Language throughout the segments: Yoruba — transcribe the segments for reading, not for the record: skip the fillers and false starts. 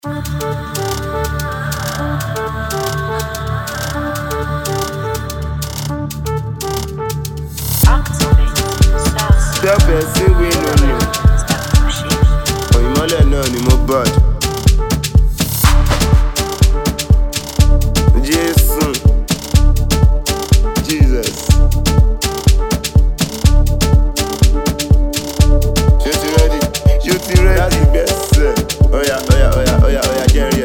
Tell person we no know. Oyinmọ́lẹ̀ náà ni mo bad. Jason, Jesus. You ready? That's the best sir. Oya, Jerry.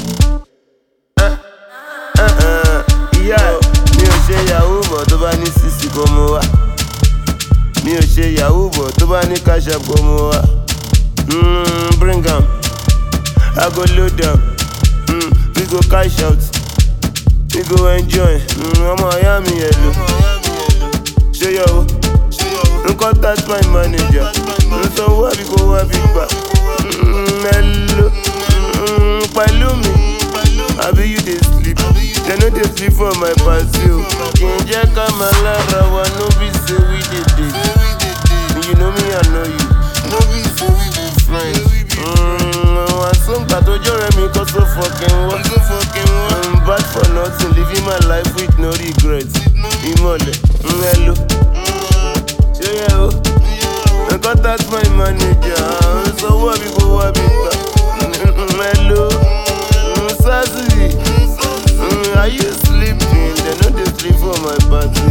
Yeah, mi ò ṣe yahoo bọ̀ tó bá ní sísì kó mú wá. Mi ò ṣe yahoo bọ̀ tó bá ní cash app kó mú wá. Bring am, I go load am. We go cash out, we go enjoy. Ọmọ ìyá mi yẹn lò. Ṣé yọ o? N contact my manager. N sọ wá bí kò wá bí gbà. Hello, pẹ̀lú mi. Àbí you dey sleep? They no dey sleep for my party o. Kì í jẹ́ ká máa lára wa, no be say we dey date. You know me, I know you. No be say we be friends. Àsọ̀ǹgbà tó jọ̀rẹ́ mi kọ́ so fucking wá. Bad for nothing, living my life with no regrets. Ìmọ̀lẹ̀, hello. Ṣé yẹ o? N contact my manager. N sọ wá bí kò wá bí gbà. Hello, Sassy. Are you sleeping? They no dey sleep for my party.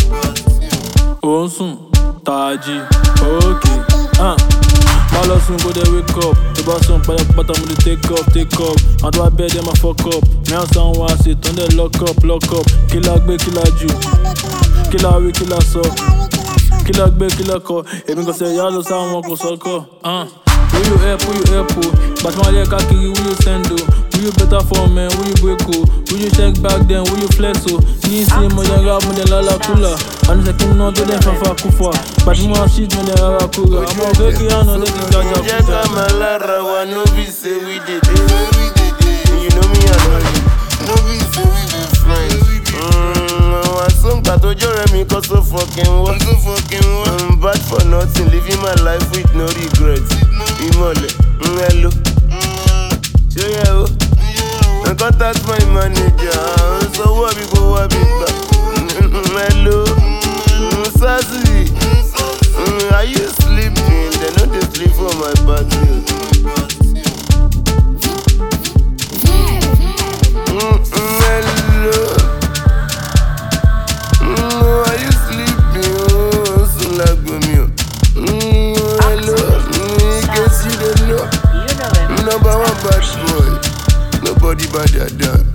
Ó ń sùn, tají, okay. Má lọ sùn kó dé wake up. Tó bá sùn pátápátá mo lè take up. Àwọn tó bá bẹ́ẹ̀ dé máa fuck up. Mìíràn sáwọn wá sí tó ń dẹ̀ lock up. Kí la gbé kí la jù, kí la wí kí la sọ, kí la gbé kí la kọ. Èmi kò sẹ̀ yá lọ sáwọn kò sọ́kọ̀. Who you help o? But my leg kakiri, who you send o? Who you better for man, who you break o? Who you check back then, who you flex o? Ni si mo yan rap mo de lala kula. Ani se kin no to den fafa kufa. But mo shit mo de rara kura. Amo geki ano de ki jaja. Jẹ́ ká máa lára wa, no be say we dey dey. You know me, I know you. No be say we be friends. Àsọ̀ǹgbà tó jọ̀rẹ́ mi kọ́ so fucking wá. Bad for nothing, living my life with no regrets. Ìmọ̀lẹ̀, hello. Ṣé yẹ o? N contact my manager. N sọ wá bí kò wá bí gbà. Hello, Sassy. Are you sleeping? They no dey sleep for my party. Hello. Are you sleeping? So like me. Hello. Guess you don't know. Number one bad boy. Nobody bad at that.